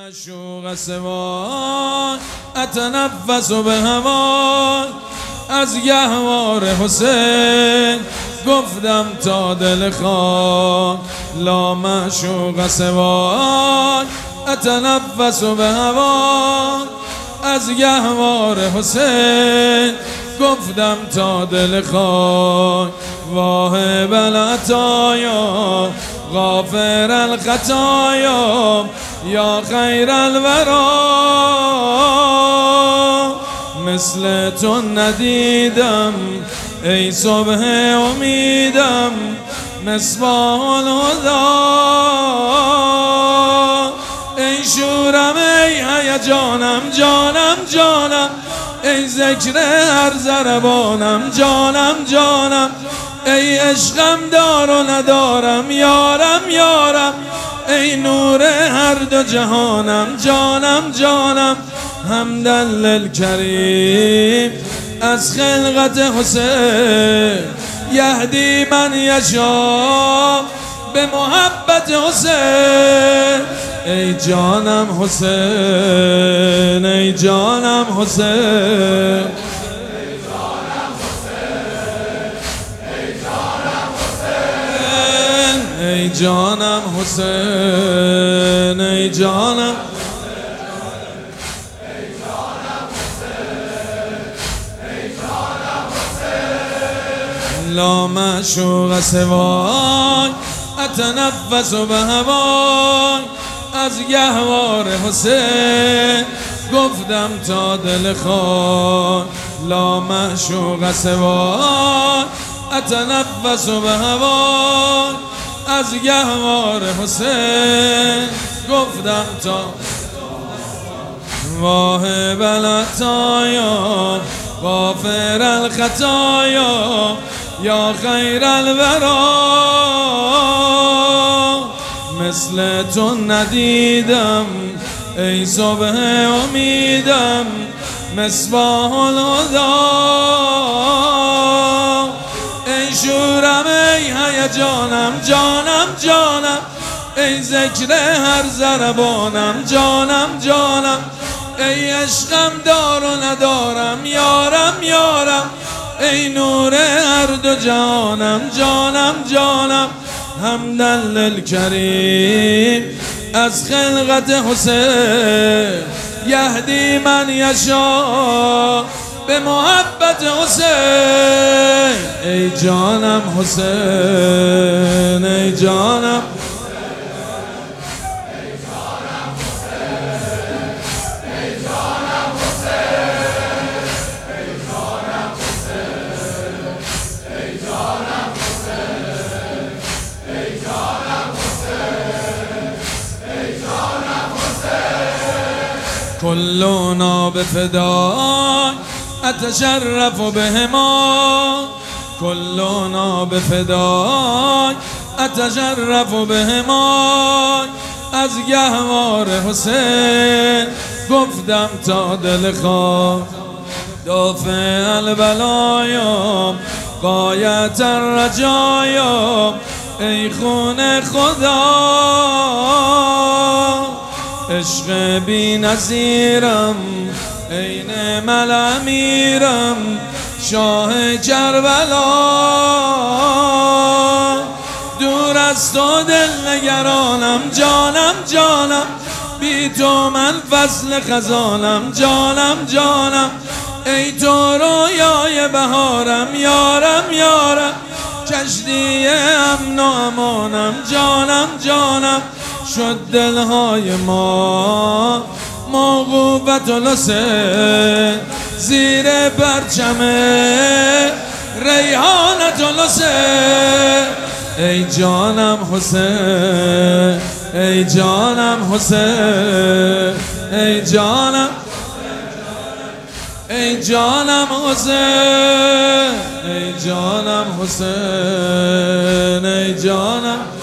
معشوق سوای اتنفس به هوای از گهوار حسین گفتم تا دل خاک لا معشوق سوای اتنفس به هوای از گهوار حسین گفتم تا دل خاک واهب العطایا غافر الخطایا یا خیر الورا مثل تو ندیدم ای صبح امیدم مصباح الهدی ای شورم ای هیجانم جانم جانم ای ذکر هر ضربانم جانم جانم ای عشقم دار و ندارم یارم یارم ای نور هر دو جهانم جانم جانم حمدا للکریم از خلقت حسین یهدی من یشاء به محبت حسین ای جانم حسین ای جانم حسین ای جانم حسین ای جانم لا معشوق سوای اتنفس به هوای از گهوار حسین گفتم تا دل خاک لا معشوق سوای اتنفس به هوای از گهوار حسین گفتم تا واهب العطایا غافر الخطایا یا خیر الورا مثل تو ندیدم ای صبح امیدم مصباح الهدی ای شورم ای هیجانم جانم جانم ای ذکر هر ضربانم جانم جانم ای عشقم دار و ندارم یارم یارم ای نور هر دو جانم جانم جانم حمدا للکریم از خلقت حسین یهدی من یشاء به محبت حسین ای جانم حسین ای جانم كلنا بفداك أتشرف بهما كلنا بفداك أتشرف بهما از گهوار حسین گفتم تا دل خاک دافع البلایا غایت الرجایا ای خون خدا عشق بی نظیرم عین مل امیرم شاه کربلا دور از تو دل نگرانم جانم جانم بی تو من فصل خزانم جانم جانم ای تو رویای بهارم یارم یارم کشتی امن و امانم جانم جانم شد دلهای ما موقوفت الحسین زیر پرچم ریحانت الحسین ای جانم حسین ای جانم حسین ای جانم ای جانم حسین ای جانم حسین ای جانم